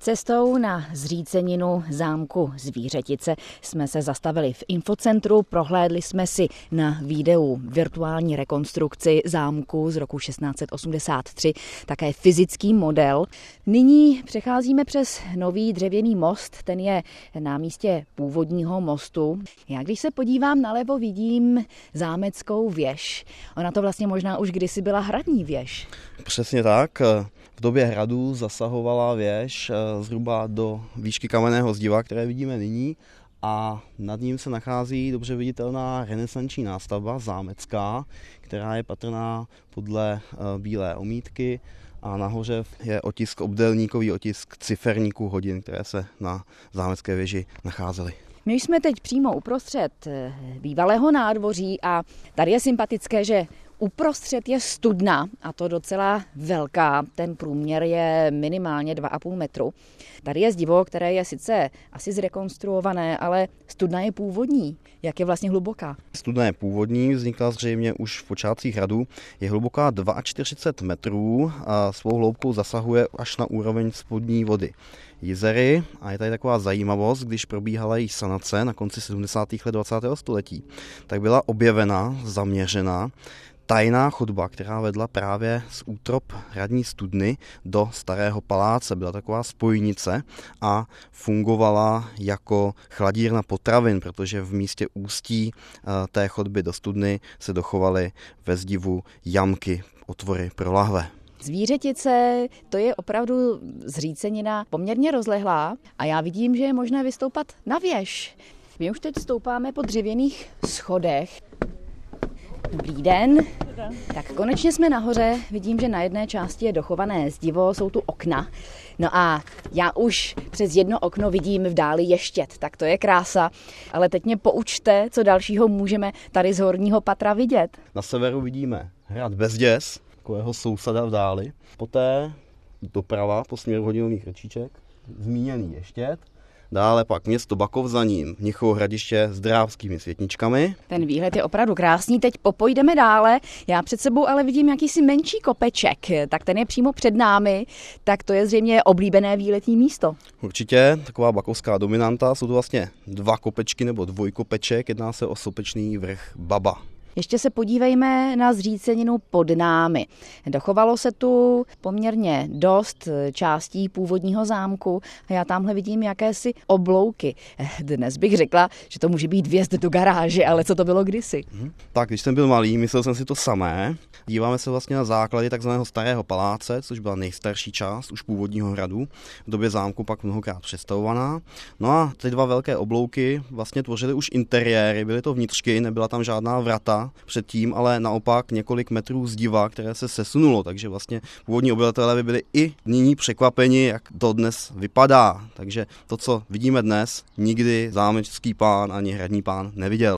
Cestou na zříceninu zámku Zvířetice jsme se zastavili v infocentru, prohlédli jsme si na videu virtuální rekonstrukci zámku z roku 1683, také fyzický model. Nyní přecházíme přes nový dřevěný most, ten je na místě původního mostu. Já když se podívám nalevo, vidím zámeckou věž. Ona to vlastně možná už kdysi byla hradní věž. Přesně tak. V době hradu zasahovala věž zhruba do výšky kamenného zdiva, které vidíme nyní, a nad ním se nachází dobře viditelná renesanční nástavba zámecká, která je patrná podle bílé omítky, a nahoře je otisk, obdélníkový otisk ciferníků hodin, které se na zámecké věži nacházely. My jsme teď přímo uprostřed bývalého nádvoří a tady je sympatické, že uprostřed je studna, a to docela velká, ten průměr je minimálně 2,5 metru. Tady je zdivo, které je sice asi zrekonstruované, ale studna je původní. Jak je vlastně hluboká? Studna je původní, vznikla zřejmě už v počátcích hradu. Je hluboká 42 metrů a svou hloubkou zasahuje až na úroveň spodní vody jezery, a je tady taková zajímavost, když probíhala její sanace na konci 70. let 20. století, tak byla objevena, zaměřena tajná chodba, která vedla právě z útrop hradní studny do starého paláce. Byla taková spojnice a fungovala jako chladírna potravin, protože v místě ústí té chodby do studny se dochovaly ve zdivu jamky, otvory pro lahve. Zvířetice, to je opravdu zřícenina poměrně rozlehlá a já vidím, že je možné vystoupat na věž. My už teď stoupáme po dřevěných schodech. Dobrý den. Tak konečně jsme nahoře, vidím, že na jedné části je dochované zdivo, jsou tu okna. No a já už přes jedno okno vidím v dáli ještět, tak to je krása. Ale teď mě poučte, co dalšího můžeme tady z horního patra vidět. Na severu vidíme hrad Bezděs, takového sousada v dáli. Poté doprava po směru hodinových krčíček, zmíněný ještět. Dále pak město Bakov, za ním Mnichovo Hradiště s drábskými světničkami. Ten výhled je opravdu krásný, teď popojdeme dále. Já před sebou ale vidím jakýsi menší kopeček, tak ten je přímo před námi, tak to je zřejmě oblíbené výletní místo. Určitě, taková bakovská dominanta, jsou to vlastně 2 kopečky nebo dvojkopeček, jedná se o sopečný vrch Baba. Ještě se podívejme na zříceninu pod námi. Dochovalo se tu poměrně dost částí původního zámku a já tamhle vidím jakési oblouky. Dnes bych řekla, že to může být vjezd do garáže, ale co to bylo kdysi? Tak, když jsem byl malý, myslel jsem si to samé. Díváme se vlastně na základy takzvaného starého paláce, což byla nejstarší část už původního hradu, v době zámku pak mnohokrát přestavovaná. No a ty 2 velké oblouky vlastně tvořily už interiéry, byly to vnitřky, nebyla tam žádná vrata předtím, ale naopak několik metrů zdiva, které se sesunulo, takže vlastně původní obyvatelé by byli i nyní překvapeni, jak to dnes vypadá. Takže to, co vidíme dnes, nikdy zámecký pán ani hradní pán neviděl.